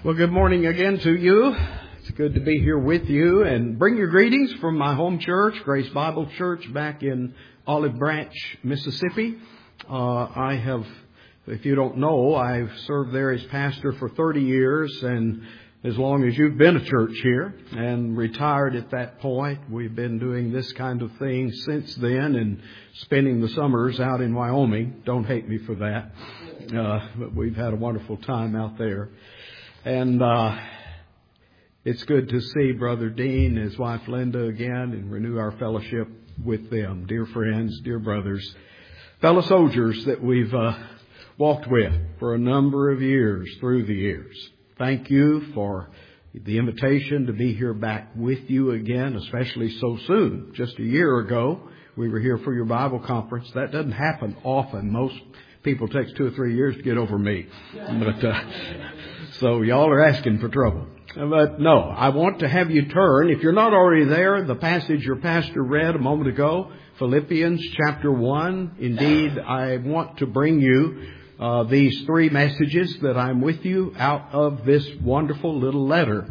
Well, good morning again to you. It's good to be here with you, and bring your greetings from my home church, Grace Bible Church, back in Olive Branch, Mississippi. If you don't know, I've served there as pastor for 30 years, and as long as you've been a church here, and retired at that point. We've been doing this kind of thing since then, and spending the summers out in Wyoming. Don't hate me for that. But we've had a wonderful time out there. And it's good to see Brother Dean and his wife Linda again and renew our fellowship with them. Dear friends, dear brothers, fellow soldiers that we've walked with for a number of years through the years. Thank you for the invitation to be here back with you again, especially so soon. Just a year ago, we were here for your Bible conference. That doesn't happen often. Most people takes 2 or 3 years to get over me. So y'all are asking for trouble. But no, I want to have you turn, if you're not already there, the passage your pastor read a moment ago, Philippians chapter 1. Indeed, I want to bring you these 3 messages that I'm with you out of this wonderful little letter.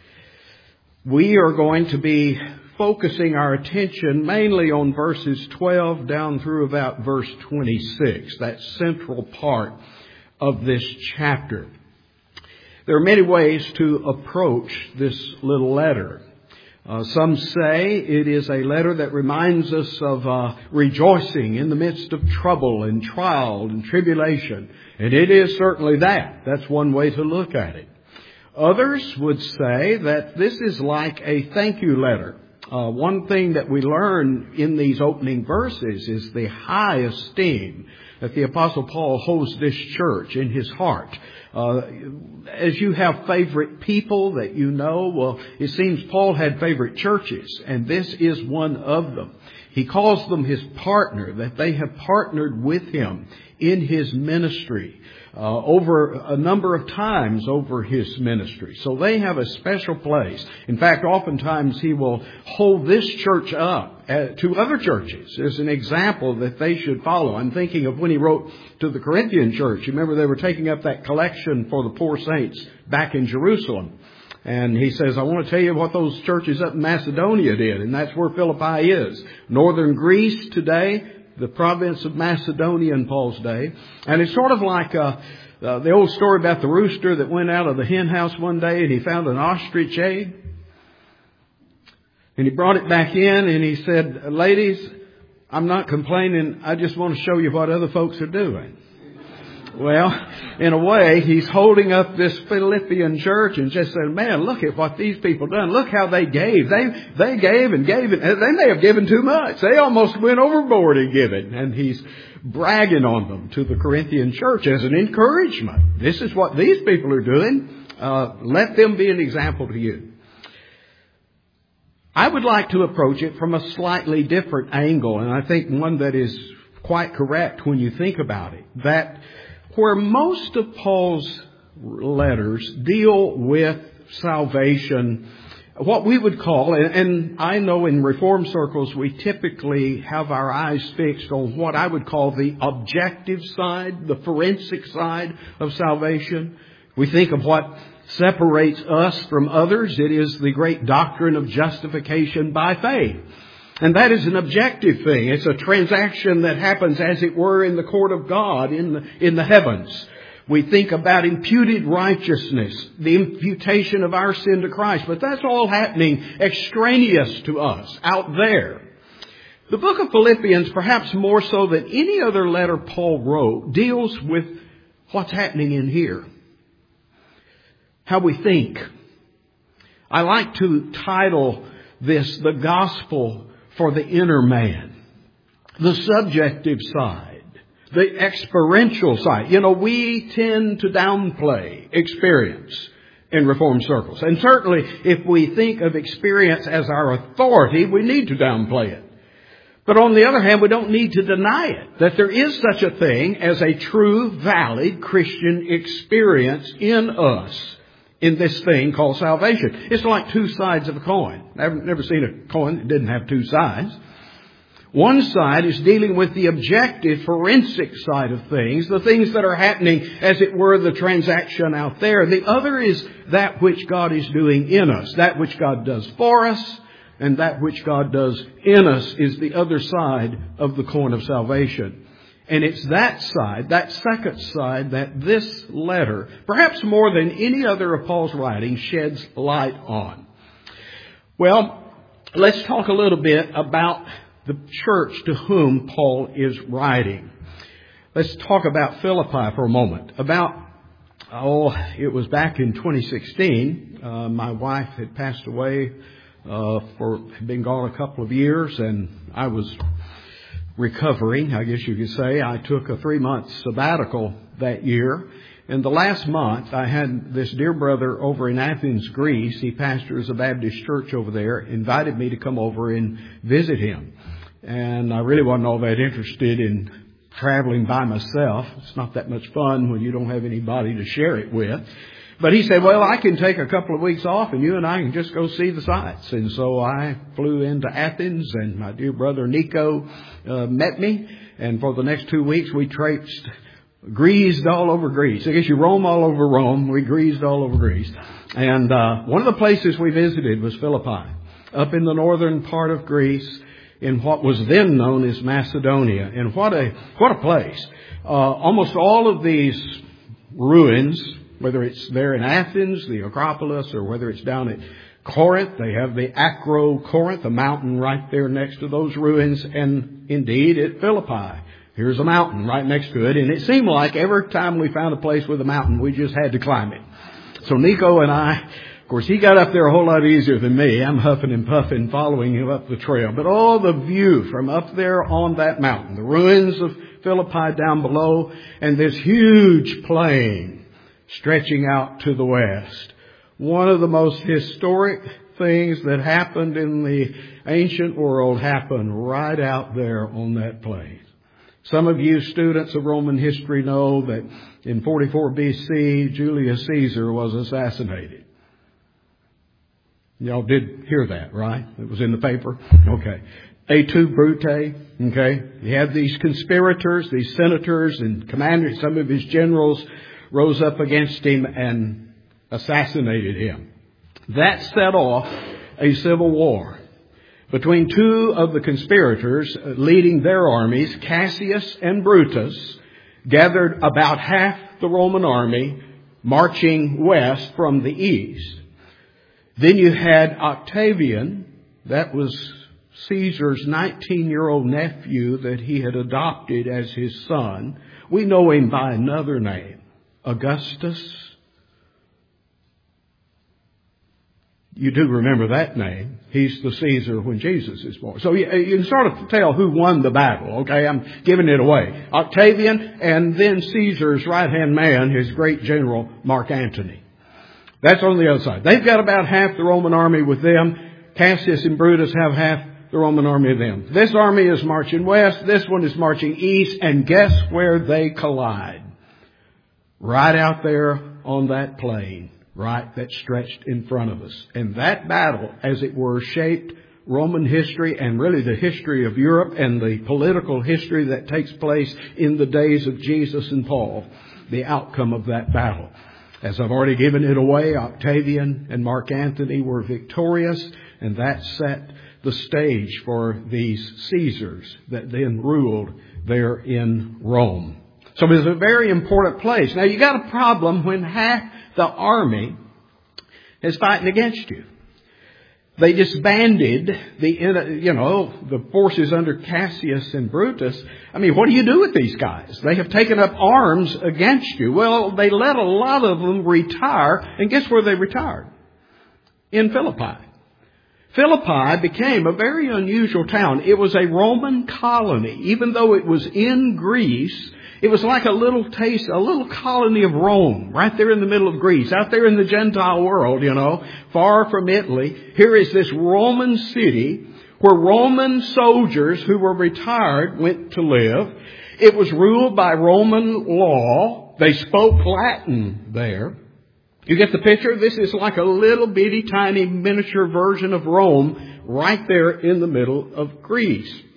We are going to be focusing our attention mainly on verses 12 down through about verse 26, that central part of this chapter. There are many ways to approach this little letter. Some say it is a letter that reminds us of rejoicing in the midst of trouble and trial and tribulation. And it is certainly that. That's one way to look at it. Others would say that this is like a thank you letter. One thing that we learn in these opening verses is the high esteem that the Apostle Paul holds this church in his heart. As you have favorite people that you know, well, it seems Paul had favorite churches, and this is one of them. He calls them his partner, that they have partnered with him in his ministry over a number of times over his ministry. So they have a special place. In fact, oftentimes he will hold this church up to other churches as an example that they should follow. I'm thinking of when he wrote to the Corinthian church. You remember they were taking up that collection for the poor saints back in Jerusalem. And he says, I want to tell you what those churches up in Macedonia did. And that's where Philippi is. Northern Greece today, the province of Macedonia in Paul's day. And it's sort of like the old story about the rooster that went out of the hen house one day and he found an ostrich egg. And he brought it back in and he said, ladies, I'm not complaining. I just want to show you what other folks are doing. Well, in a way, he's holding up this Philippian church and just said, man, look at what these people done. Look how they gave. They gave and gave. And they may have given too much. They almost went overboard in giving. And he's bragging on them to the Corinthian church as an encouragement. This is what these people are doing. Let them be an example to you. I would like to approach it from a slightly different angle. And I think one that is quite correct when you think about it. That where most of Paul's letters deal with salvation, what we would call, and I know in Reformed circles we typically have our eyes fixed on what I would call the objective side, the forensic side of salvation. We think of what separates us from others. It is the great doctrine of justification by faith. And that is an objective thing. It's a transaction that happens, as it were, in the court of God in the heavens. We think about imputed righteousness, the imputation of our sin to Christ. But that's all happening extraneous to us, out there. The book of Philippians, perhaps more so than any other letter Paul wrote, deals with what's happening in here. How we think. I like to title this the gospel for the inner man, the subjective side, the experiential side. You know, we tend to downplay experience in Reformed circles. And certainly if we think of experience as our authority, we need to downplay it. But on the other hand, we don't need to deny it, that there is such a thing as a true, valid Christian experience in us. In this thing called salvation. It's like 2 sides of a coin. I've never seen a coin that didn't have 2 sides. One side is dealing with the objective, forensic side of things, the things that are happening, as it were, the transaction out there. The other is that which God is doing in us, that which God does for us, and that which God does in us is the other side of the coin of salvation. And it's that side, that second side, that this letter, perhaps more than any other of Paul's writings, sheds light on. Well, let's talk a little bit about the church to whom Paul is writing. Let's talk about Philippi for a moment. It was back in 2016. My wife had passed away, had been gone a couple of years, and I was recovering, I guess you could say. I took a 3-month sabbatical that year. And the last month, I had this dear brother over in Athens, Greece. He pastors a Baptist church over there, invited me to come over and visit him. And I really wasn't all that interested in traveling by myself. It's not that much fun when you don't have anybody to share it with. But he said, well, I can take a couple of weeks off and you and I can just go see the sights. And so I flew into Athens, and my dear brother Nico met me. And for the next 2 weeks, we greased all over Greece. I guess you roam all over Rome. We greased all over Greece. And one of the places we visited was Philippi, up in the northern part of Greece, in what was then known as Macedonia. And what a place. Almost all of these ruins, whether it's there in Athens, the Acropolis, or whether it's down at Corinth, they have the Acro-Corinth, a mountain right there next to those ruins. And indeed at Philippi, here's a mountain right next to it. And it seemed like every time we found a place with a mountain, we just had to climb it. So Nico and I, of course, he got up there a whole lot easier than me. I'm huffing and puffing following him up the trail. But all the view from up there on that mountain, the ruins of Philippi down below, and this huge plain stretching out to the west. One of the most historic things that happened in the ancient world happened right out there on that plain. Some of you students of Roman history know that in 44 BC, Julius Caesar was assassinated. Y'all did hear that, right? It was in the paper? Okay. Et tu, Brute? Okay. You have these conspirators, these senators and commanders, some of his generals rose up against him and assassinated him. That set off a civil war between two of the conspirators leading their armies. Cassius and Brutus gathered about half the Roman army marching west from the east. Then you had Octavian, that was Caesar's 19-year-old nephew that he had adopted as his son. We know him by another name, Augustus. You do remember that name. He's the Caesar when Jesus is born. So you can sort of tell who won the battle, okay? I'm giving it away. Octavian, and then Caesar's right-hand man, his great general, Mark Antony. That's on the other side. They've got about half the Roman army with them. Cassius and Brutus have half the Roman army with them. This army is marching west. This one is marching east. And guess where they collide? Right out there on that plain, right, that stretched in front of us. And that battle, as it were, shaped Roman history and really the history of Europe and the political history that takes place in the days of Jesus and Paul, the outcome of that battle. As I've already given it away, Octavian and Mark Antony were victorious, and that set the stage for these Caesars that then ruled there in Rome. So it was a very important place. Now you got a problem when half the army is fighting against you. They disbanded the forces under Cassius and Brutus. I mean, what do you do with these guys? They have taken up arms against you. Well, they let a lot of them retire. And guess where they retired? In Philippi. Philippi became a very unusual town. It was a Roman colony. Even though it was in Greece, it was like a little colony of Rome, right there in the middle of Greece, out there in the Gentile world, far from Italy. Here is this Roman city where Roman soldiers who were retired went to live. It was ruled by Roman law. They spoke Latin there. You get the picture? This is like a little bitty tiny miniature version of Rome right there in the middle of Greece.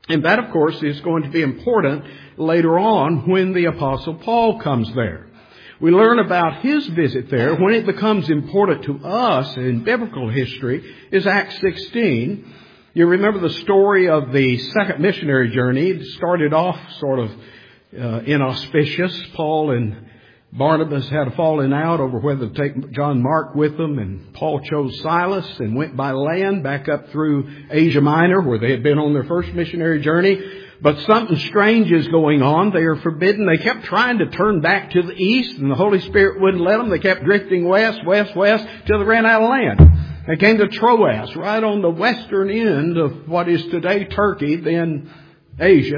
And that, of course, is going to be important later on when the Apostle Paul comes there. We learn about his visit there. When it becomes important to us in biblical history is Acts 16. You remember the story of the second missionary journey. It started off sort of inauspicious. Paul and Barnabas had a falling out over whether to take John Mark with them, and Paul chose Silas and went by land back up through Asia Minor where they had been on their first missionary journey. But something strange is going on. They are forbidden. They kept trying to turn back to the east, and the Holy Spirit wouldn't let them. They kept drifting west, till they ran out of land. They came to Troas, right on the western end of what is today Turkey, then Asia.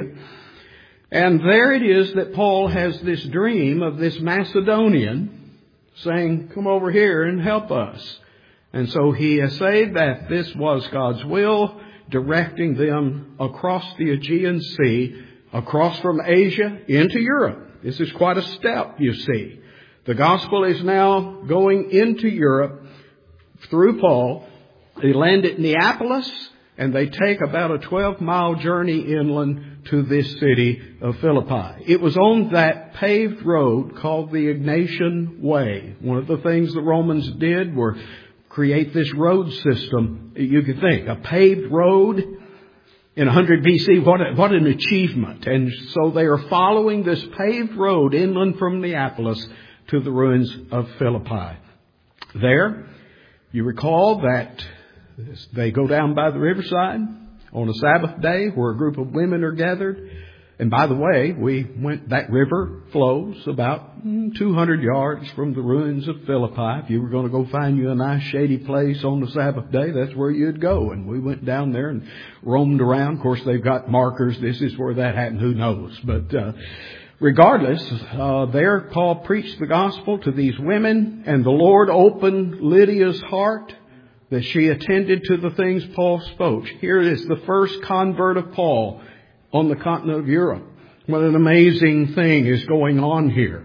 And there it is that Paul has this dream of this Macedonian saying, come over here and help us. And so he essayed that this was God's will, directing them across the Aegean Sea, across from Asia into Europe. This is quite a step, you see. The gospel is now going into Europe through Paul. They land at Neapolis, and they take about a 12-mile journey inland to this city of Philippi. It was on that paved road called the Egnatian Way. One of the things the Romans did were create this road system. You could think, a paved road in 100 BC, what an achievement. And so they are following this paved road inland from Neapolis to the ruins of Philippi. There, you recall that they go down by the riverside on a Sabbath day where a group of women are gathered. And by the way, that river flows about 200 yards from the ruins of Philippi. If you were going to go find you a nice shady place on the Sabbath day, that's where you'd go. And we went down there and roamed around. Of course, they've got markers. This is where that happened. Who knows? But regardless, there Paul preached the gospel to these women, and the Lord opened Lydia's heart that she attended to the things Paul spoke. Here is the first convert of Paul on the continent of Europe. What an amazing thing is going on here.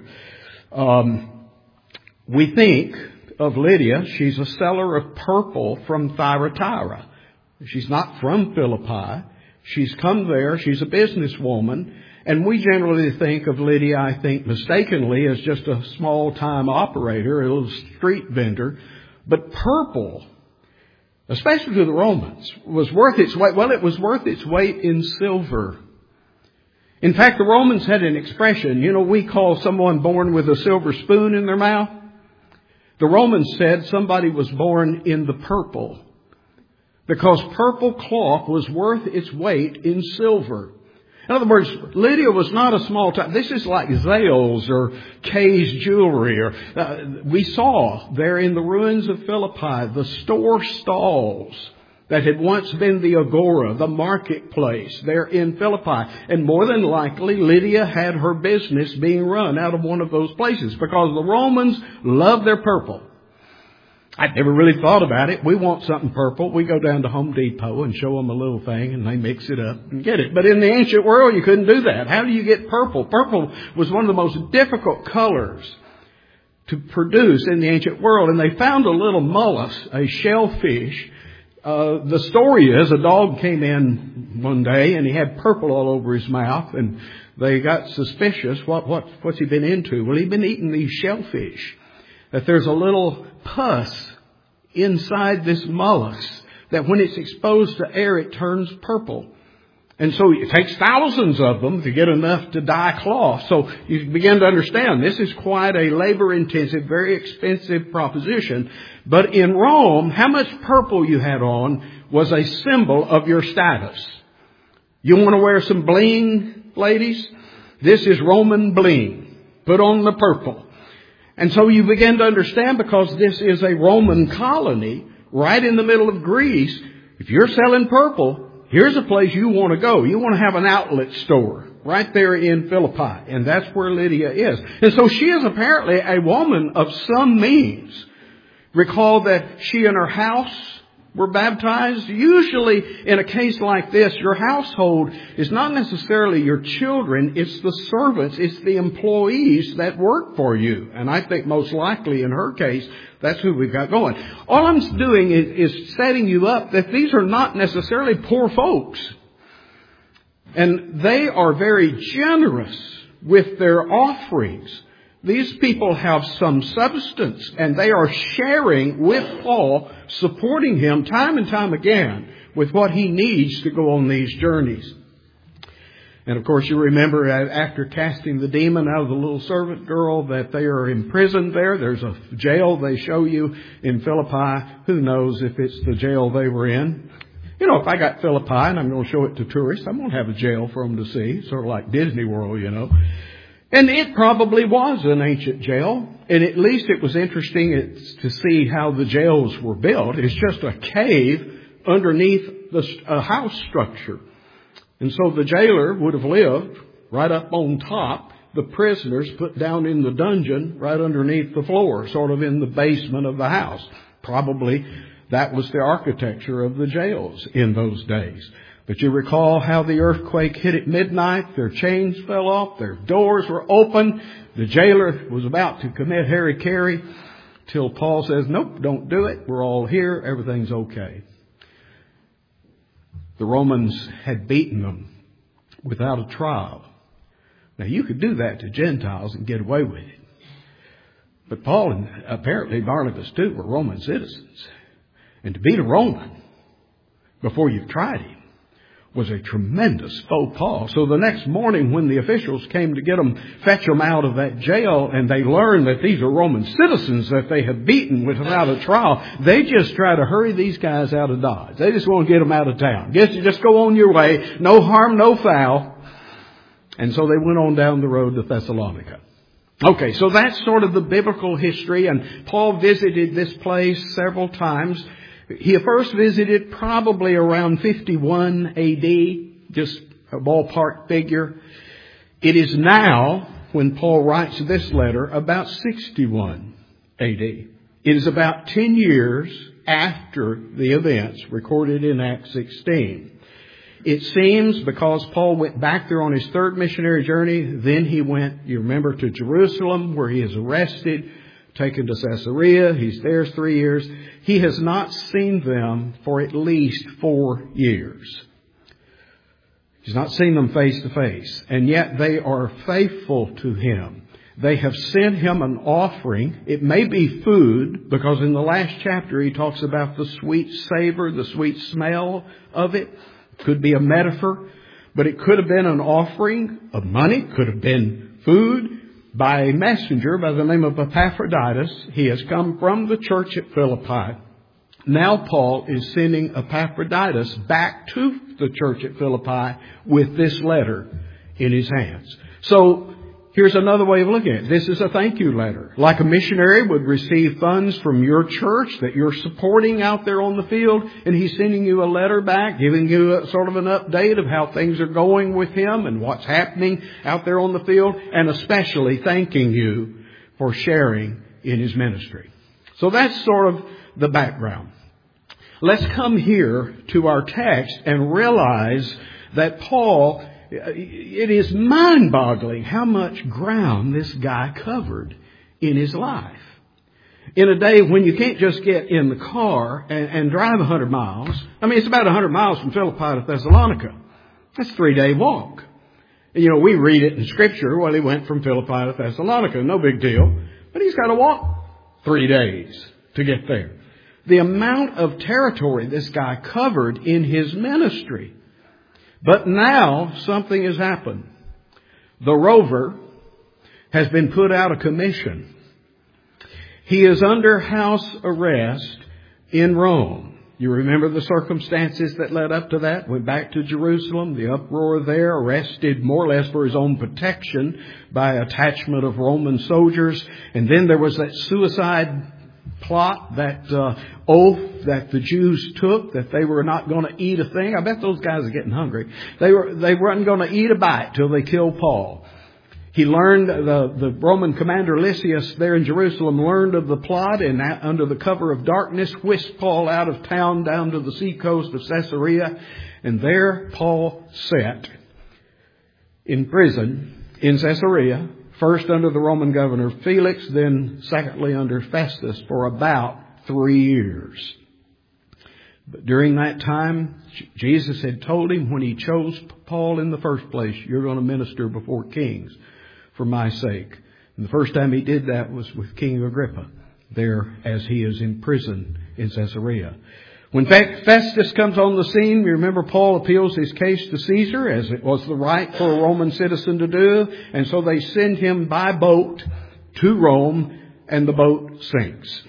We think of Lydia, she's a seller of purple from Thyatira. She's not from Philippi. She's come there. She's a businesswoman. And we generally think of Lydia, I think mistakenly, as just a small-time operator, a little street vendor. But purple, especially to the Romans, was worth its weight. Well, it was worth its weight in silver. In fact, the Romans had an expression. We call someone born with a silver spoon in their mouth. The Romans said somebody was born in the purple, because purple cloth was worth its weight in silver. In other words, Lydia was not a small time. This is like Zales or Kay's Jewelry. We saw there in the ruins of Philippi the store stalls that had once been the agora, the marketplace there in Philippi. And more than likely, Lydia had her business being run out of one of those places, because the Romans loved their purple. I'd never really thought about it. We want something purple. We go down to Home Depot and show them a little thing, and they mix it up and get it. But in the ancient world, you couldn't do that. How do you get purple? Purple was one of the most difficult colors to produce in the ancient world. And they found a little mollusk, a shellfish. The story is a dog came in one day and he had purple all over his mouth, and they got suspicious. What's he been into? Well, he'd been eating these shellfish. That there's a little pus inside this mollusk that when it's exposed to air, it turns purple. And so it takes thousands of them to get enough to dye cloth. So you begin to understand this is quite a labor-intensive, very expensive proposition. But in Rome, how much purple you had on was a symbol of your status. You want to wear some bling, ladies? This is Roman bling. Put on the purple. And so you begin to understand, because this is a Roman colony right in the middle of Greece. If you're selling purple, here's a place you want to go. You want to have an outlet store right there in Philippi. And that's where Lydia is. And so she is apparently a woman of some means. Recall that she and her house were baptized. Usually in a case like this, your household is not necessarily your children. It's the servants. It's the employees that work for you. And I think most likely in her case, that's who we've got going. All I'm doing is setting you up that these are not necessarily poor folks. And they are very generous with their offerings. These people have some substance, and they are sharing with Paul, supporting him time and time again with what he needs to go on these journeys. And of course, you remember after casting the demon out of the little servant girl that they are imprisoned there. There's a jail they show you in Philippi. Who knows if it's the jail they were in? You know, if I got Philippi and I'm going to show it to tourists, I'm going to have a jail for them to see. Sort of like Disney World, you know. And it probably was an ancient jail. And at least it was interesting to see how the jails were built. It's just a cave underneath a house structure. And so the jailer would have lived right up on top, the prisoners put down in the dungeon right underneath the floor, sort of in the basement of the house. Probably that was the architecture of the jails in those days. But you recall how the earthquake hit at midnight, their chains fell off, their doors were open, the jailer was about to commit hara-kiri, till Paul says, nope, don't do it, we're all here, everything's okay. The Romans had beaten them without a trial. Now, you could do that to Gentiles and get away with it. But Paul and apparently Barnabas too were Roman citizens. And to beat a Roman before you've tried him was a tremendous faux pas. So the next morning when the officials came to fetch them out of that jail, and they learned that these are Roman citizens that they had beaten without a trial, they just try to hurry these guys out of Dodge. They just want to get them out of town. Guess you just go on your way. No harm, no foul. And so they went on down the road to Thessalonica. Okay, so that's sort of the biblical history, and Paul visited this place several times. He first visited probably around 51 AD, just a ballpark figure. It is now, when Paul writes this letter, about 61 AD. It is about 10 years after the events recorded in Acts 16. It seems because Paul went back there on his third missionary journey, then he went, you remember, to Jerusalem, where he is arrested, taken to Caesarea. He's there 3 years. He has not seen them for at least 4 years. He's not seen them face to face. And yet they are faithful to him. They have sent him an offering. It may be food, because in the last chapter he talks about the sweet savor, the sweet smell of it. It could be a metaphor, but it could have been an offering of money, could have been food, by a messenger by the name of Epaphroditus. He has come from the church at Philippi. Now Paul is sending Epaphroditus back to the church at Philippi with this letter in his hands. So here's another way of looking at it. This is a thank you letter. Like a missionary would receive funds from your church that you're supporting out there on the field, and he's sending you a letter back, giving you a sort of an update of how things are going with him and what's happening out there on the field, and especially thanking you for sharing in his ministry. So that's sort of the background. Let's come here to our text and realize that Paul, it is mind-boggling how much ground this guy covered in his life. In a day when you can't just get in the car and drive 100 miles. I mean, it's about 100 miles from Philippi to Thessalonica. That's a 3-day walk. And, you know, we read it in Scripture, well, he went from Philippi to Thessalonica. No big deal. But he's got to walk 3 days to get there. The amount of territory this guy covered in his ministry. But now something has happened. The rover has been put out of commission. He is under house arrest in Rome. You remember the circumstances that led up to that? Went back to Jerusalem, the uproar there, arrested more or less for his own protection by attachment of Roman soldiers. And then there was that suicide plot, that oath that the Jews took, that they were not going to eat a thing. I bet those guys are getting hungry. They weren't going to eat a bite till they killed Paul. He learned, the Roman commander Lysias there in Jerusalem learned of the plot, and under the cover of darkness whisked Paul out of town down to the seacoast of Caesarea. And there Paul sat in prison in Caesarea, first under the Roman governor Felix, then secondly under Festus for about 3 years. But during that time, Jesus had told him when he chose Paul in the first place, you're going to minister before kings for my sake. And the first time he did that was with King Agrippa, there as he is in prison in Caesarea. When Festus comes on the scene, you remember Paul appeals his case to Caesar, as it was the right for a Roman citizen to do. And so they send him by boat to Rome, and the boat sinks.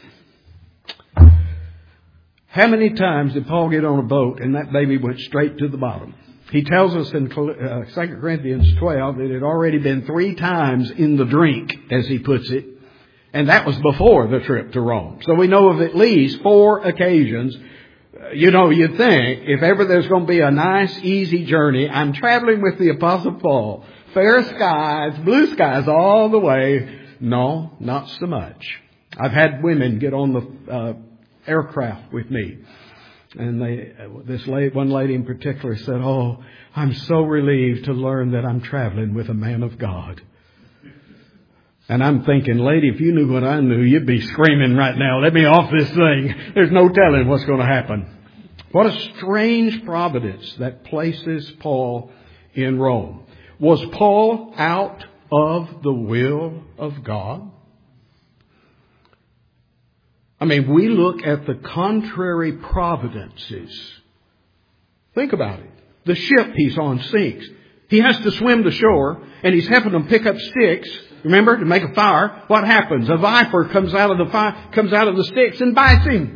How many times did Paul get on a boat and that baby went straight to the bottom? He tells us in 2 Corinthians 12 that it had already been 3 times in the drink, as he puts it. And that was before the trip to Rome. So we know of at least 4 occasions. You know, you'd think, if ever there's going to be a nice, easy journey, I'm traveling with the Apostle Paul. Fair skies, blue skies all the way. No, not so much. I've had women get on the aircraft with me. And one lady in particular said, oh, I'm so relieved to learn that I'm traveling with a man of God. And I'm thinking, lady, if you knew what I knew, you'd be screaming right now, let me off this thing. There's no telling what's going to happen. What a strange providence that places Paul in Rome. Was Paul out of the will of God? I mean, we look at the contrary providences. Think about it. The ship he's on sinks. He has to swim to shore, and he's having them pick up sticks, remember, to make a fire. What happens? A viper comes out of the sticks and bites him.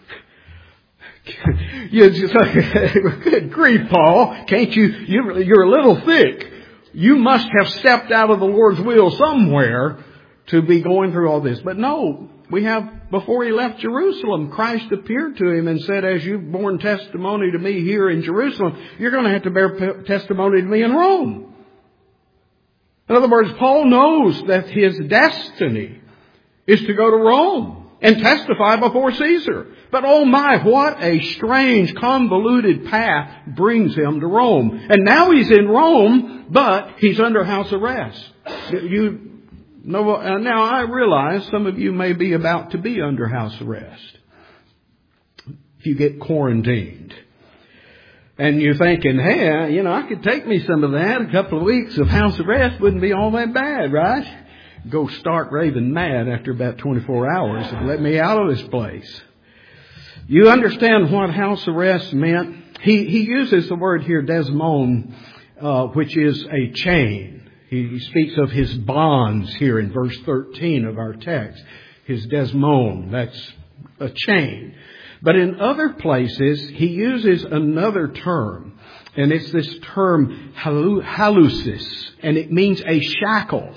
You just, good grief, Paul. Can't you're a little thick. You must have stepped out of the Lord's will somewhere to be going through all this. But no, before he left Jerusalem, Christ appeared to him and said, as you've borne testimony to me here in Jerusalem, you're going to have to bear testimony to me in Rome. In other words, Paul knows that his destiny is to go to Rome and testify before Caesar. But oh my, what a strange, convoluted path brings him to Rome. And now he's in Rome, but he's under house arrest. Now I realize some of you may be about to be under house arrest if you get quarantined. And you're thinking, hey, I could take me some of that. A couple of weeks of house arrest wouldn't be all that bad, right? Go start raving mad after about 24 hours and let me out of this place. You understand what house arrest meant? He uses the word here, desmon, which is a chain. He speaks of his bonds here in verse 13 of our text. His desmon, that's a chain. But in other places, he uses another term. And it's this term halusis. And it means a shackle.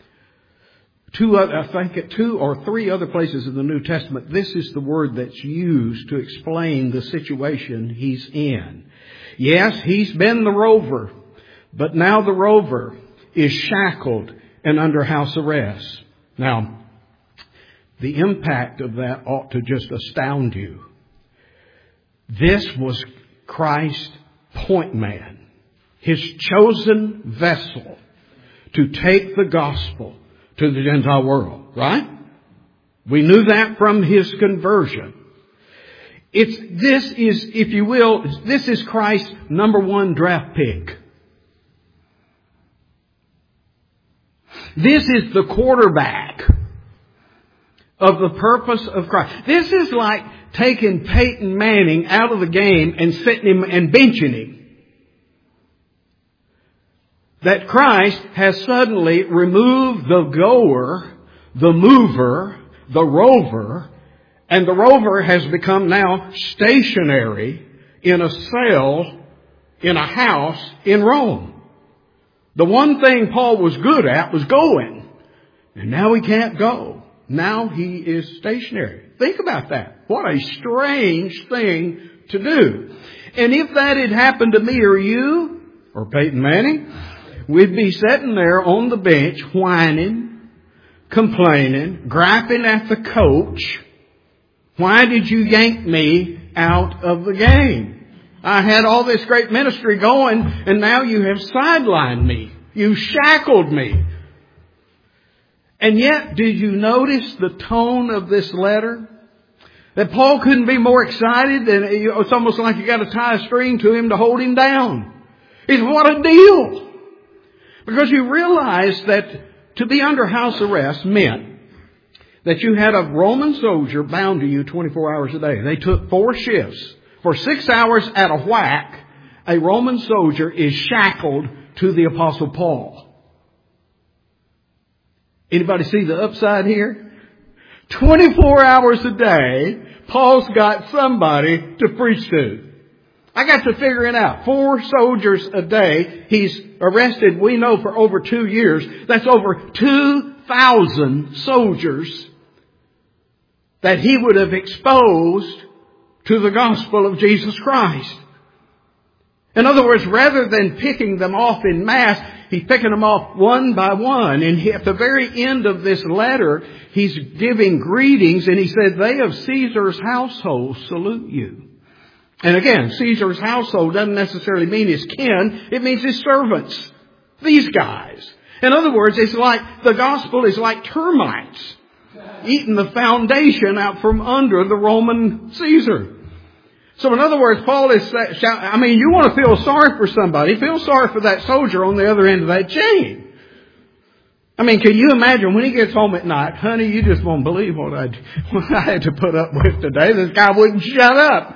I think at 2 or 3 other places in the New Testament, this is the word that's used to explain the situation he's in. Yes, he's been the rover. But now the rover is shackled and under house arrest. Now, the impact of that ought to just astound you. This was Christ's point man, his chosen vessel to take the gospel to the Gentile world, right? We knew that from his conversion. This is Christ's number 1 draft pick. This is the quarterback of the purpose of Christ. This is like taking Peyton Manning out of the game and sitting him and benching him. That Christ has suddenly removed the goer, the mover, the rover, and the rover has become now stationary in a cell in a house in Rome. The one thing Paul was good at was going. And now he can't go. Now he is stationary. Think about that. What a strange thing to do. And if that had happened to me or you, or Peyton Manning, we'd be sitting there on the bench whining, complaining, griping at the coach. Why did you yank me out of the game? I had all this great ministry going, and now you have sidelined me. You shackled me. And yet, did you notice the tone of this letter? That Paul couldn't be more excited than, it's almost like you got to tie a string to him to hold him down. He said, what a deal! Because you realize that to be under house arrest meant that you had a Roman soldier bound to you 24 hours a day. They took 4 shifts. For 6 hours at a whack, a Roman soldier is shackled to the Apostle Paul. Anybody see the upside here? 24 hours a day, Paul's got somebody to preach to. I got to figure it out. 4 soldiers a day. He's arrested, we know, for over 2 years. That's over 2,000 soldiers that he would have exposed to the gospel of Jesus Christ. In other words, rather than picking them off in mass, he's picking them off one by one. And at the very end of this letter, he's giving greetings, and he said, they of Caesar's household salute you. And again, Caesar's household doesn't necessarily mean his kin. It means his servants. These guys. In other words, it's like the gospel is like termites eating the foundation out from under the Roman Caesar. So in other words, Paul is shouting, you want to feel sorry for somebody. Feel sorry for that soldier on the other end of that chain. Can you imagine when he gets home at night, honey, you just won't believe what I had to put up with today. This guy wouldn't shut up.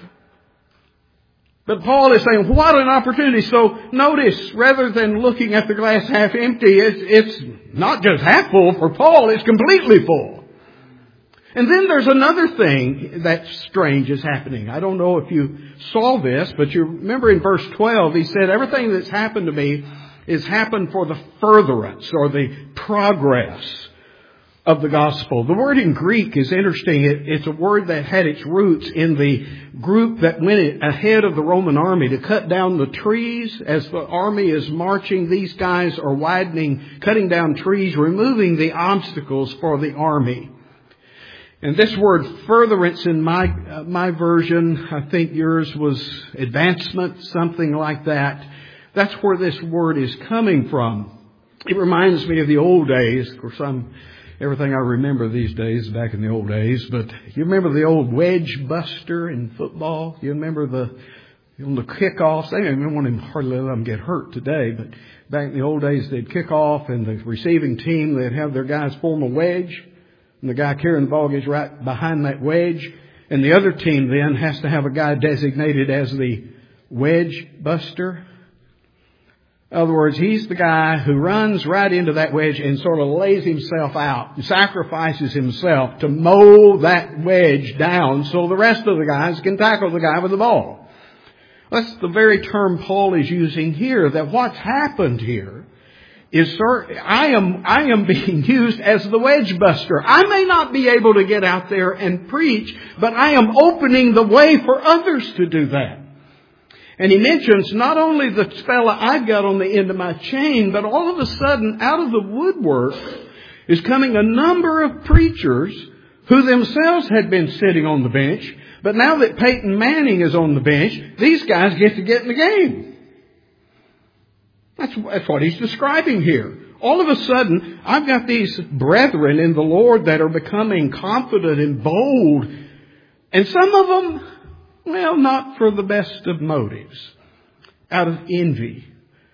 But Paul is saying, what an opportunity. So notice, rather than looking at the glass half empty, it's not just half full for Paul, it's completely full. And then there's another thing that's strange is happening. I don't know if you saw this, but you remember in verse 12, he said, everything that's happened to me is happened for the furtherance or the progress of the gospel. The word in Greek is interesting. It's a word that had its roots in the group that went ahead of the Roman army to cut down the trees. As the army is marching, these guys are cutting down trees, removing the obstacles for the army. And this word furtherance in my version, I think yours was advancement, something like that. That's where this word is coming from. It reminds me of the old days. Of course, everything I remember these days back in the old days. But you remember the old wedge buster in football? You remember the kickoffs? They didn't want him hardly let them get hurt today. But back in the old days, they'd kick off, and the receiving team, they'd have their guys form a wedge. And the guy carrying the ball gets right behind that wedge. And the other team then has to have a guy designated as the wedge buster. In other words, he's the guy who runs right into that wedge and sort of lays himself out, sacrifices himself to mow that wedge down so the rest of the guys can tackle the guy with the ball. That's the very term Paul is using here, that what's happened here is, I am being used as the wedge buster. I may not be able to get out there and preach, but I am opening the way for others to do that. And he mentions not only the fella I've got on the end of my chain, but all of a sudden, out of the woodwork is coming a number of preachers who themselves had been sitting on the bench. But now that Peyton Manning is on the bench, these guys get to get in the game. That's what he's describing here. All of a sudden, I've got these brethren in the Lord that are becoming confident and bold. And some of them, not for the best of motives, out of envy.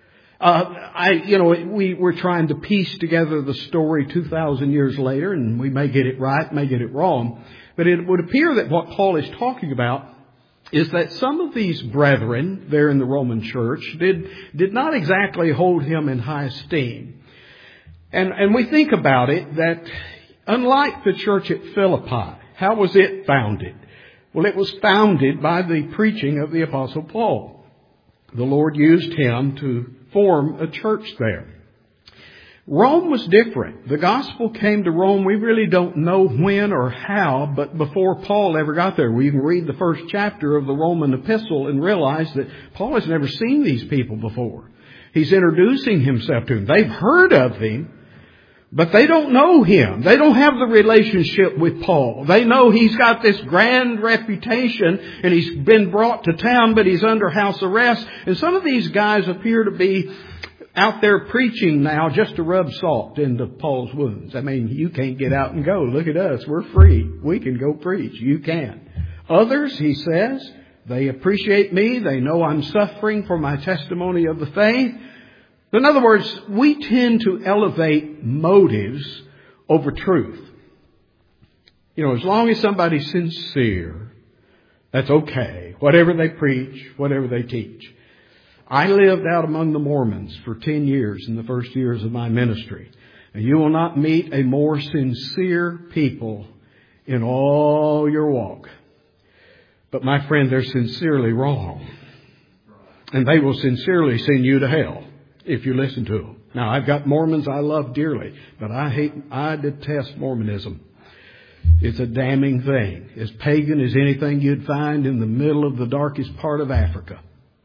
We were trying to piece together the story 2,000 years later, and we may get it right, may get it wrong. But it would appear that what Paul is talking about is that some of these brethren there in the Roman church did not exactly hold him in high esteem. And we think about it that unlike the church at Philippi, how was it founded? Well, it was founded by the preaching of the Apostle Paul. The Lord used him to form a church there. Rome was different. The gospel came to Rome. We really don't know when or how, but before Paul ever got there. We can read the first chapter of the Roman epistle and realize that Paul has never seen these people before. He's introducing himself to them. They've heard of him, but they don't know him. They don't have the relationship with Paul. They know he's got this grand reputation and he's been brought to town, but he's under house arrest. And some of these guys appear to be out there preaching now just to rub salt into Paul's wounds. I mean, you can't get out and go. Look at us. We're free. We can go preach. You can. Others, he says, they appreciate me. They know I'm suffering for my testimony of the faith. In other words, we tend to elevate motives over truth. You know, as long as somebody's sincere, that's okay. Whatever they preach, whatever they teach. I lived out among the Mormons for 10 years in the first years of my ministry. And you will not meet a more sincere people in all your walk. But my friend, they're sincerely wrong. And they will sincerely send you to hell if you listen to them. Now, I've got Mormons I love dearly, but I detest Mormonism. It's a damning thing. As pagan as anything you'd find in the middle of the darkest part of Africa.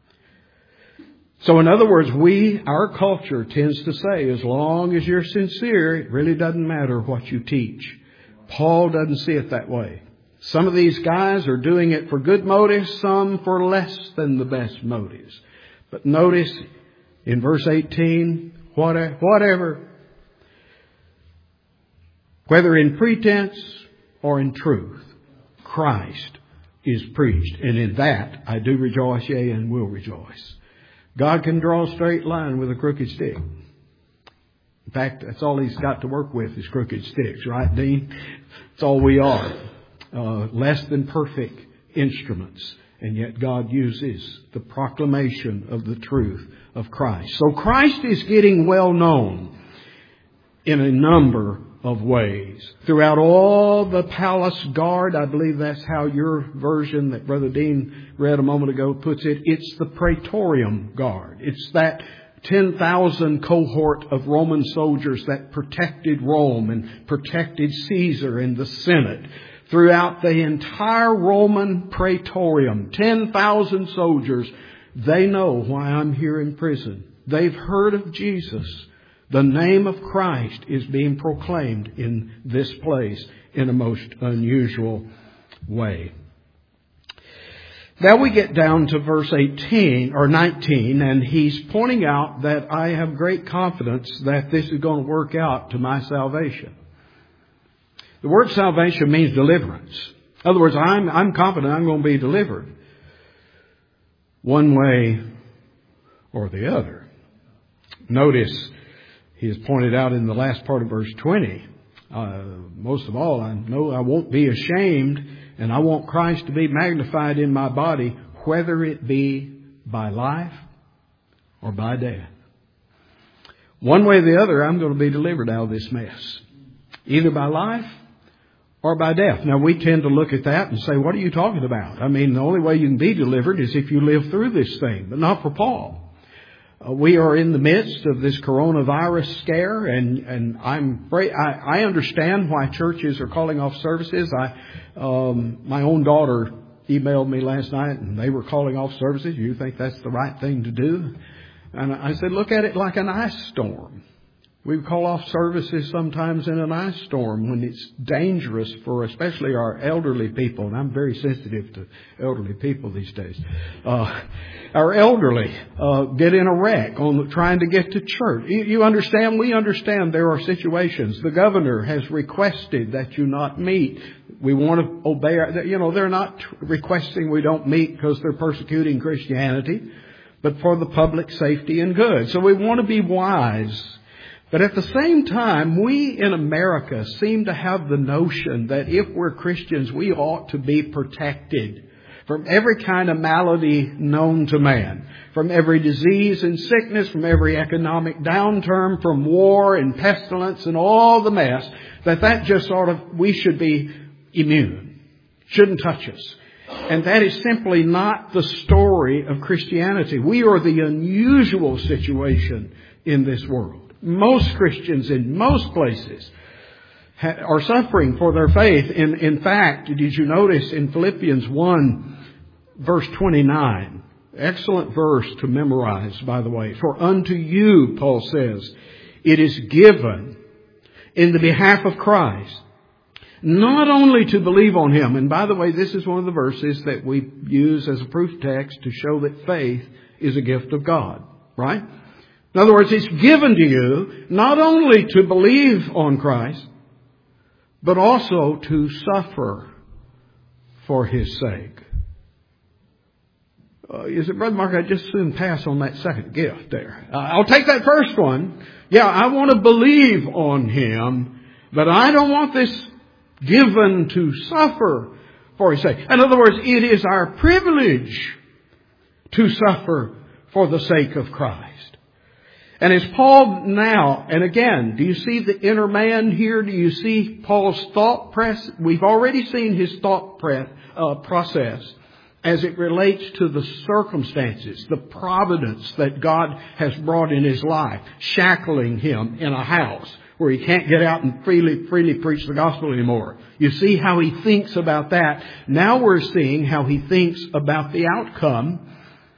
So in other words, our culture tends to say, as long as you're sincere, it really doesn't matter what you teach. Paul doesn't see it that way. Some of these guys are doing it for good motives, some for less than the best motives. But notice in verse 18, whatever, whether in pretense or in truth, Christ is preached. And in that I do rejoice, yea, and will rejoice. God can draw a straight line with a crooked stick. In fact, that's all He's got to work with is crooked sticks, right, Dean? That's all we are. Less than perfect instruments. And yet God uses the proclamation of the truth of Christ. So Christ is getting well known in a number of ways. Throughout all the palace guard, I believe that's how your version that Brother Dean read a moment ago puts it. It's the Praetorium Guard. It's that 10,000 cohort of Roman soldiers that protected Rome and protected Caesar and the Senate. Throughout the entire Roman Praetorium, 10,000 soldiers, they know why I'm here in prison. They've heard of Jesus. The name of Christ is being proclaimed in this place in a most unusual way. Now we get down to verse 18 or 19, and he's pointing out that I have great confidence that this is going to work out to my salvation. The word salvation means deliverance. In other words, I'm confident I'm going to be delivered one way or the other. Notice he has pointed out in the last part of verse 20, most of all, I know I won't be ashamed, and I want Christ to be magnified in my body, whether it be by life or by death. One way or the other, I'm going to be delivered out of this mess. Either by life or by death. Now, we tend to look at that and say, what are you talking about? I mean, the only way you can be delivered is if you live through this thing, but not for Paul. We are in the midst of this coronavirus scare, and I understand why churches are calling off services. My own daughter emailed me last night, and they were calling off services. You think that's the right thing to do? And I said, look at it like an ice storm. We call off services sometimes in an ice storm when it's dangerous for especially our elderly people. And I'm very sensitive to elderly people these days. Our elderly get in a wreck on trying to get to church. You understand? We understand there are situations. The governor has requested that you not meet. We want to obey. They're not requesting we don't meet because they're persecuting Christianity, but for the public safety and good. So we want to be wise. But at the same time, we in America seem to have the notion that if we're Christians, we ought to be protected from every kind of malady known to man, from every disease and sickness, from every economic downturn, from war and pestilence and all the mess, that just we should be immune, shouldn't touch us. And that is simply not the story of Christianity. We are the unusual situation in this world. Most Christians in most places are suffering for their faith. In fact, did you notice in Philippians 1, verse 29, excellent verse to memorize, by the way. For unto you, Paul says, it is given in the behalf of Christ, not only to believe on Him. And by the way, this is one of the verses that we use as a proof text to show that faith is a gift of God, right? In other words, it's given to you not only to believe on Christ, but also to suffer for His sake. You say, Brother Mark, I just soon pass on that second gift there. I'll take that first one. Yeah, I want to believe on Him, but I don't want this given to suffer for His sake. In other words, it is our privilege to suffer for the sake of Christ. And as Paul now, and again, do you see the inner man here? Do you see Paul's thought press? We've already seen his thought process as it relates to the circumstances, the providence that God has brought in his life, shackling him in a house where he can't get out and freely preach the gospel anymore. You see how he thinks about that. Now we're seeing how he thinks about the outcome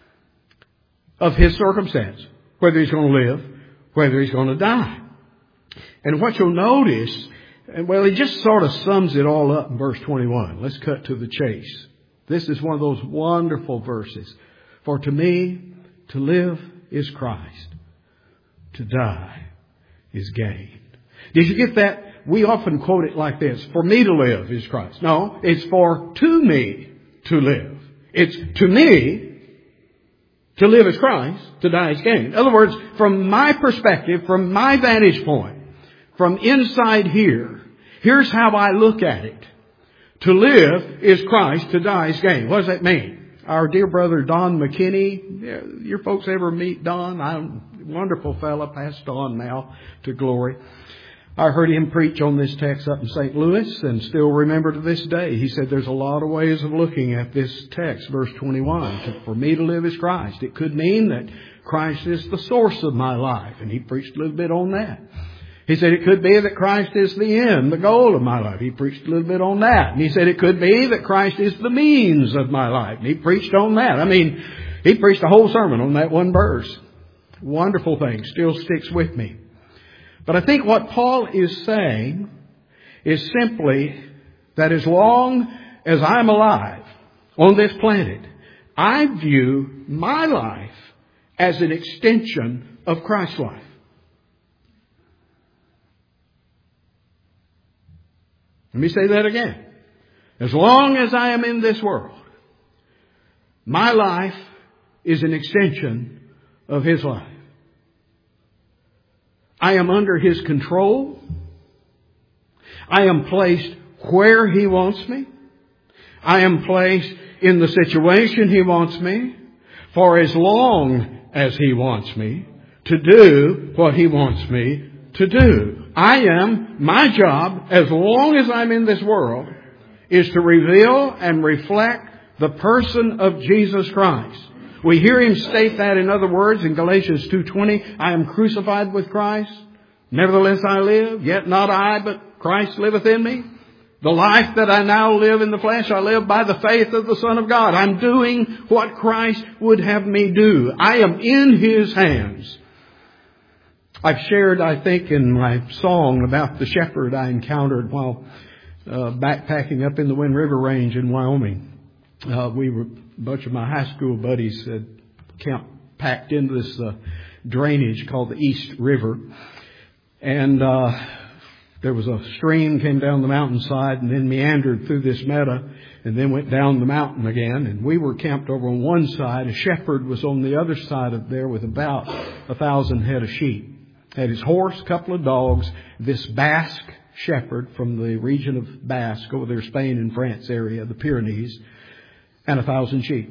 of his circumstance. Whether he's going to live, whether he's going to die. And what you'll notice, well, he just sort of sums it all up in verse 21. Let's cut to the chase. This is one of those wonderful verses. For to me, to live is Christ. To die is gain. Did you get that? We often quote it like this. For me to live is Christ. No, it's for to me to live. It's to me to live is Christ, to die is gain. In other words, from my perspective, from my vantage point, from inside here, here's how I look at it. To live is Christ, to die is gain. What does that mean? Our dear brother Don McKinney, your folks ever meet Don? I'm a wonderful fella, passed on now to glory. I heard him preach on this text up in St. Louis and still remember to this day. He said there's a lot of ways of looking at this text, verse 21. For me to live is Christ. It could mean that Christ is the source of my life, and he preached a little bit on that. He said it could be that Christ is the end, the goal of my life. He preached a little bit on that. And he said it could be that Christ is the means of my life. And he preached on that. I mean, he preached a whole sermon on that one verse. Wonderful thing. Still sticks with me. But I think what Paul is saying is simply that as long as I'm alive on this planet, I view my life as an extension of Christ's life. Let me say that again. As long as I am in this world, my life is an extension of His life. I am under His control. I am placed where He wants me. I am placed in the situation He wants me for as long as He wants me to do what He wants me to do. My job, as long as I'm in this world, is to reveal and reflect the person of Jesus Christ. We hear Him state that in other words in Galatians 2:20, I am crucified with Christ. Nevertheless I live, yet not I, but Christ liveth in me. The life that I now live in the flesh, I live by the faith of the Son of God. I'm doing what Christ would have me do. I am in His hands. I've shared, I think, in my song about the shepherd I encountered while backpacking up in the Wind River Range in Wyoming. A bunch of my high school buddies had packed into this drainage called the East River. And there was a stream came down the mountainside and then meandered through this meadow and then went down the mountain again. And we were camped over on one side. A shepherd was on the other side of there with about 1,000 head of sheep. Had his horse, a couple of dogs, this Basque shepherd from the region of Basque, over there, Spain and France area, the Pyrenees, and 1,000 sheep.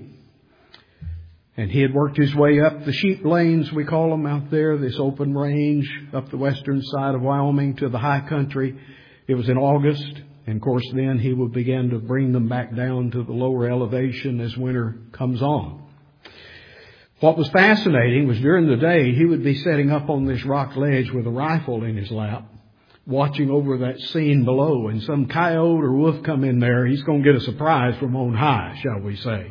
And he had worked his way up the sheep lanes, we call them out there, this open range up the western side of Wyoming to the high country. It was in August, and of course then he would begin to bring them back down to the lower elevation as winter comes on. What was fascinating was during the day he would be setting up on this rock ledge with a rifle in his lap, watching over that scene below, and some coyote or wolf come in there, he's going to get a surprise from on high, shall we say.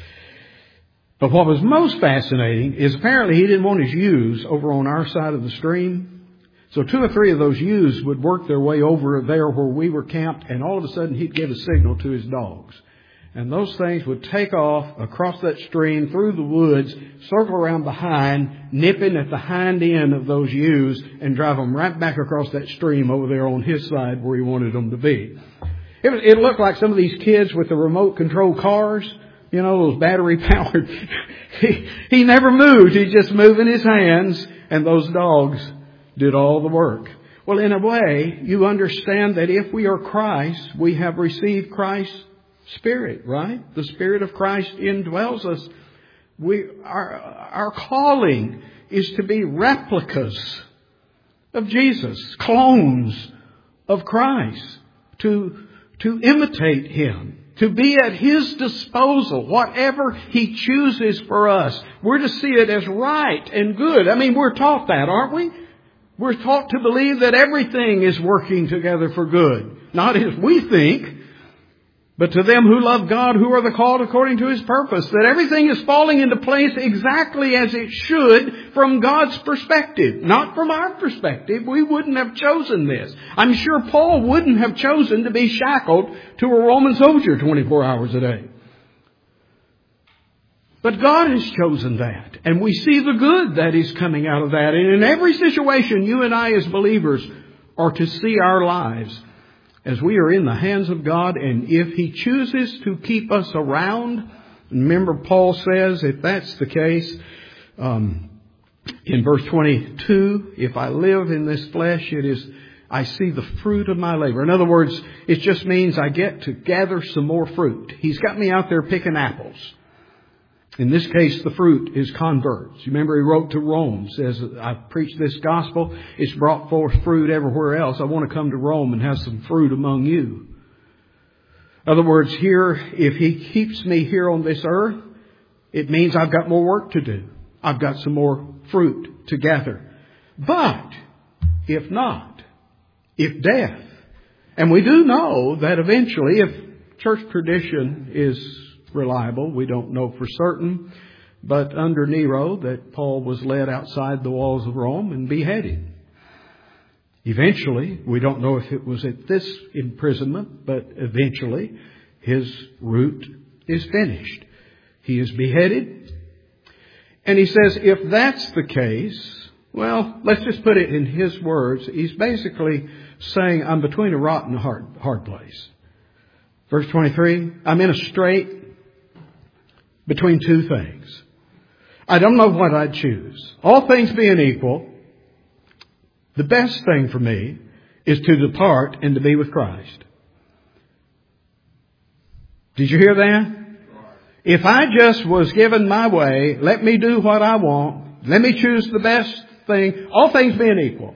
But what was most fascinating is apparently he didn't want his ewes over on our side of the stream. So 2 or 3 of those ewes would work their way over there where we were camped, and all of a sudden he'd give a signal to his dogs. And those things would take off across that stream, through the woods, circle around behind, nipping at the hind end of those ewes, and drive them right back across that stream over there on his side where he wanted them to be. It looked like some of these kids with the remote control cars, you know, those battery powered. He never moved. He's just moving his hands, and those dogs did all the work. Well, in a way, you understand that if we are Christ, we have received Christ's Spirit, right? The Spirit of Christ indwells us. Our calling is to be replicas of Jesus, clones of Christ, to imitate Him, to be at His disposal, whatever He chooses for us. We're to see it as right and good. I mean, we're taught that, aren't we? We're taught to believe that everything is working together for good. Not as we think, but to them who love God, who are the called according to His purpose. That everything is falling into place exactly as it should from God's perspective. Not from our perspective. We wouldn't have chosen this. I'm sure Paul wouldn't have chosen to be shackled to a Roman soldier 24 hours a day. But God has chosen that. And we see the good that is coming out of that. And in every situation, you and I as believers are to see our lives as we are in the hands of God. And if He chooses to keep us around, remember Paul says, if that's the case, in verse 22, if I live in this flesh, I see the fruit of my labor. In other words, it just means I get to gather some more fruit. He's got me out there picking apples. In this case, the fruit is converts. You remember he wrote to Rome, says, I've preached this gospel. It's brought forth fruit everywhere else. I want to come to Rome and have some fruit among you. In other words, here, if He keeps me here on this earth, it means I've got more work to do. I've got some more fruit to gather. But if not, if death, and we do know that eventually, if church tradition is reliable, we don't know for certain, but under Nero that Paul was led outside the walls of Rome and beheaded. Eventually, we don't know if it was at this imprisonment, but eventually his route is finished. He is beheaded. And he says, if that's the case, well, let's just put it in his words. He's basically saying, I'm between a rock and a hard place. Verse 23, I'm in a strait between two things. I don't know what I'd choose. All things being equal, the best thing for me is to depart and to be with Christ. Did you hear that? If I just was given my way, let me do what I want, let me choose the best thing, all things being equal,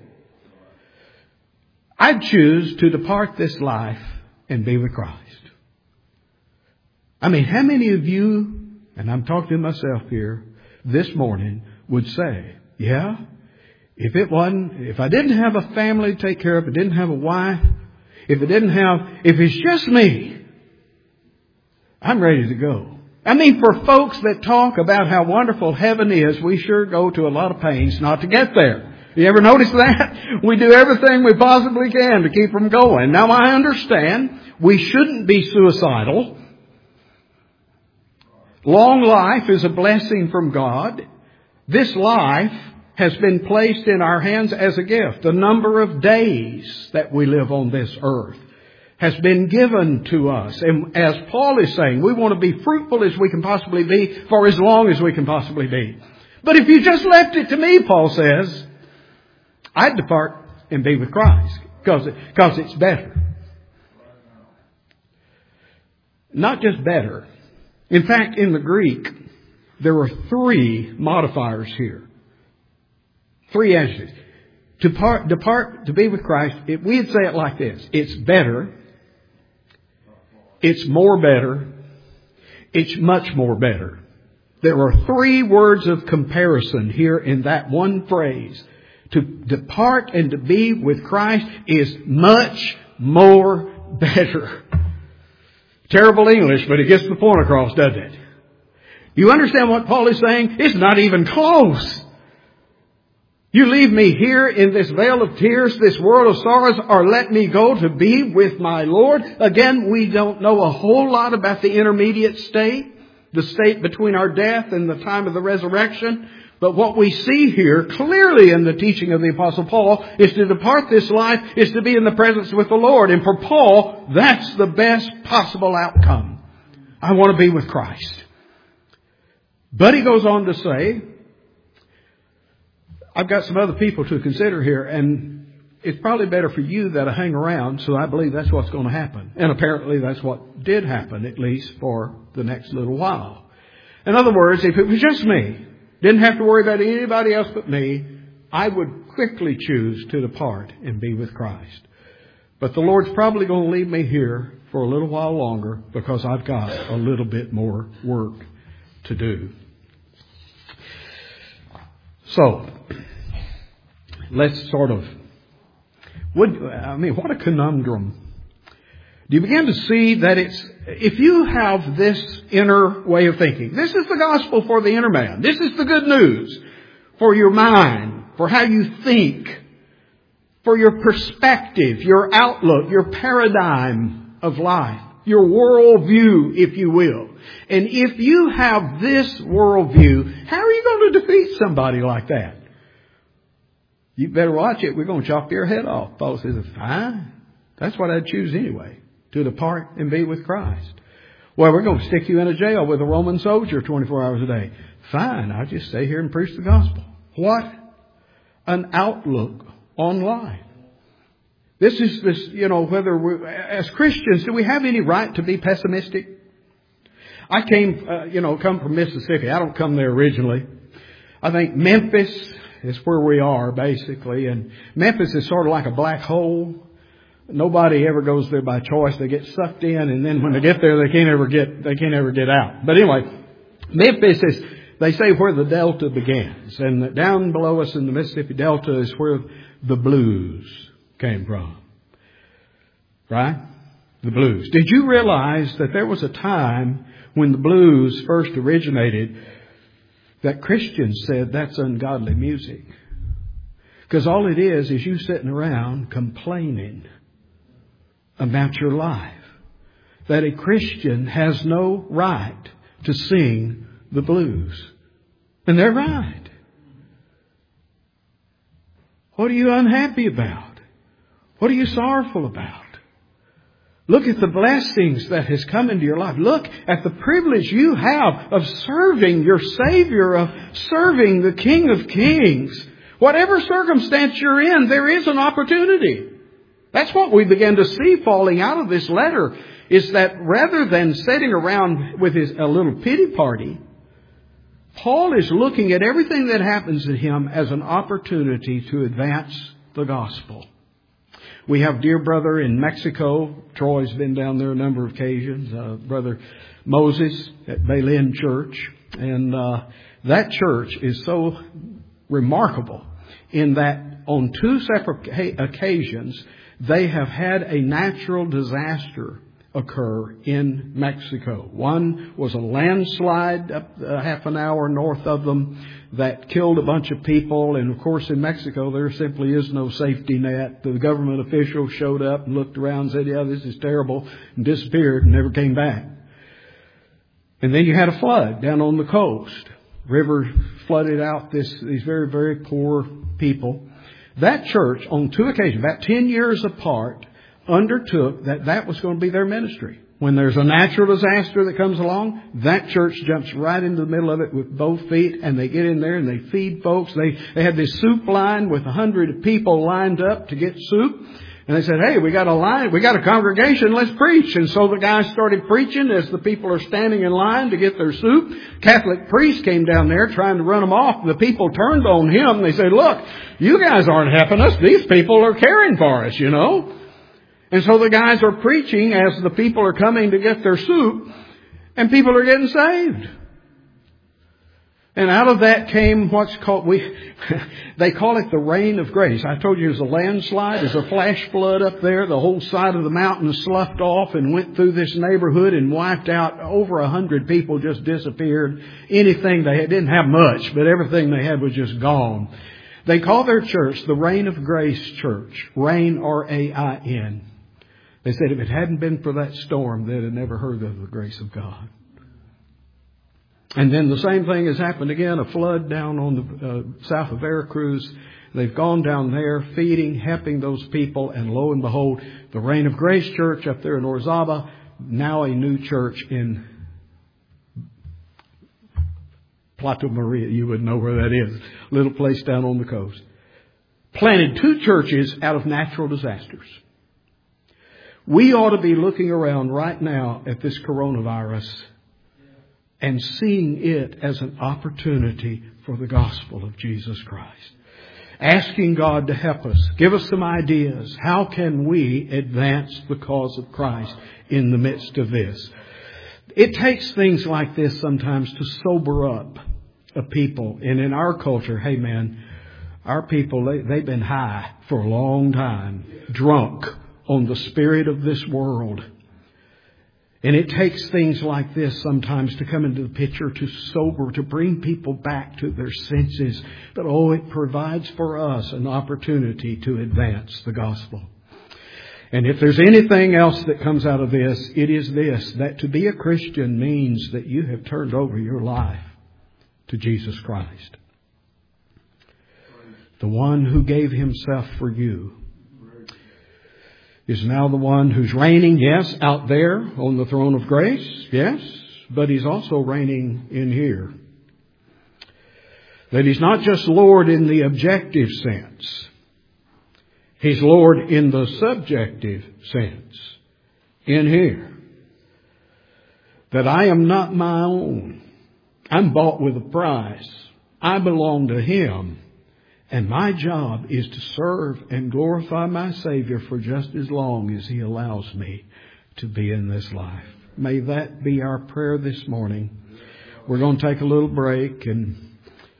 I'd choose to depart this life and be with Christ. I mean, how many of you, and I'm talking to myself here this morning, would say, yeah, if I didn't have a family to take care of, if I didn't have a wife, if it's just me, I'm ready to go. I mean, for folks that talk about how wonderful heaven is, we sure go to a lot of pains not to get there. You ever notice that? We do everything we possibly can to keep from going. Now, I understand we shouldn't be suicidal. Long life is a blessing from God. This life has been placed in our hands as a gift. The number of days that we live on this earth has been given to us. And as Paul is saying, we want to be fruitful as we can possibly be for as long as we can possibly be. But if you just left it to me, Paul says, I'd depart and be with Christ because it's better. Not just better. In fact, in the Greek, there are three modifiers here. Three adjectives. Depart, to be with Christ, we'd say it like this. It's better. It's more better. It's much more better. There are three words of comparison here in that one phrase. To depart and to be with Christ is much more better. Terrible English, but it gets the point across, doesn't it? You understand what Paul is saying? It's not even close. You leave me here in this vale of tears, this world of sorrows, or let me go to be with my Lord. Again, we don't know a whole lot about the intermediate state, the state between our death and the time of the resurrection. But what we see here clearly in the teaching of the Apostle Paul is to depart this life is to be in the presence with the Lord. And for Paul, that's the best possible outcome. I want to be with Christ. But he goes on to say, I've got some other people to consider here, and it's probably better for you that I hang around, so I believe that's what's going to happen. And apparently that's what did happen, at least for the next little while. In other words, if it was just me, didn't have to worry about anybody else but me, I would quickly choose to depart and be with Christ. But the Lord's probably going to leave me here for a little while longer because I've got a little bit more work to do. So, let's sort of, what a conundrum. Do you begin to see that if you have this inner way of thinking, this is the gospel for the inner man. This is the good news for your mind, for how you think, for your perspective, your outlook, your paradigm of life, your worldview, if you will. And if you have this worldview, how are you going to defeat somebody like that? You better watch it. We're going to chop your head off. Paul says, fine. That's what I'd choose anyway, to depart and be with Christ. Well, we're going to stick you in a jail with a Roman soldier 24 hours a day. Fine. I'll just stay here and preach the gospel. What an outlook on life. This is whether we, as Christians, do we have any right to be pessimistic? I come from Mississippi. I don't come there originally. I think Memphis is where we are, basically. And Memphis is sort of like a black hole. Nobody ever goes there by choice. They get sucked in, and then when they get there, they can't ever get out. But anyway, Memphis is, they say, where the Delta begins. And down below us in the Mississippi Delta is where the blues came from. Right? The blues. Did you realize that there was a time when the blues first originated that Christians said that's ungodly music? Because all it is you sitting around complaining about your life. That a Christian has no right to sing the blues. And they're right. What are you unhappy about? What are you sorrowful about? Look at the blessings that has come into your life. Look at the privilege you have of serving your Savior, of serving the King of Kings. Whatever circumstance you're in, there is an opportunity. That's what we begin to see falling out of this letter, is that rather than sitting around with a little pity party, Paul is looking at everything that happens to him as an opportunity to advance the gospel. We have dear brother in Mexico. Troy's been down there a number of occasions. Brother Moses at Belen Church. And that church is so remarkable in that on two separate occasions, they have had a natural disaster occur in Mexico. One was a landslide up half an hour north of them that killed a bunch of people. And of course in Mexico there simply is no safety net. The government officials showed up and looked around and said, yeah, this is terrible, and disappeared and never came back. And then you had a flood down on the coast. River flooded out these very, very poor people. That church on two occasions, about 10 years apart, undertook that was going to be their ministry. When there's a natural disaster that comes along, that church jumps right into the middle of it with both feet, and they get in there and they feed folks. They had this soup line with 100 people lined up to get soup. And they said, hey, we got a congregation, let's preach. And so the guys started preaching as the people are standing in line to get their soup. Catholic priest came down there trying to run them off. The people turned on him. They said, look, you guys aren't helping us. These people are caring for us, And so the guys are preaching as the people are coming to get their soup, and people are getting saved. And out of that came what's called, they call it the rain of grace. I told you there's a landslide, there's a flash flood up there. The whole side of the mountain sloughed off and went through this neighborhood and wiped out over 100 people, just disappeared. Anything they had, didn't have much, but everything they had was just gone. They call their church the Reign of Grace Church. Reign, R-A-I-N. They said if it hadn't been for that storm, they'd have never heard of the grace of God. And then the same thing has happened again, a flood down on the south of Veracruz. They've gone down there feeding, helping those people, and lo and behold, the Reign of Grace Church up there in Orizaba, now a new church in Plata Maria. You would know where that is. Little place down on the coast. Planted 2 churches out of natural disasters. We ought to be looking around right now at this coronavirus and seeing it as an opportunity for the gospel of Jesus Christ. Asking God to help us. Give us some ideas. How can we advance the cause of Christ in the midst of this? It takes things like this sometimes to sober up a people. And in our culture, hey man, our people, they've been high for a long time. Drunk on the spirit of this world. And it takes things like this sometimes to come into the picture to sober, to bring people back to their senses. But it provides for us an opportunity to advance the gospel. And if there's anything else that comes out of this, it is this, that to be a Christian means that you have turned over your life to Jesus Christ. The one who gave himself for you is now the one who's reigning, yes, out there on the throne of grace, yes, but he's also reigning in here. That he's not just Lord in the objective sense. He's Lord in the subjective sense in here. That I am not my own. I'm bought with a price. I belong to Him. And my job is to serve and glorify my Savior for just as long as He allows me to be in this life. May that be our prayer this morning. We're going to take a little break and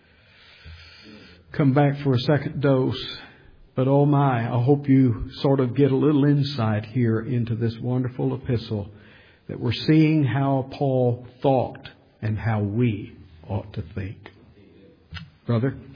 come back for a second dose. But oh my, I hope you sort of get a little insight here into this wonderful epistle, that we're seeing how Paul thought and how we ought to think. Brother?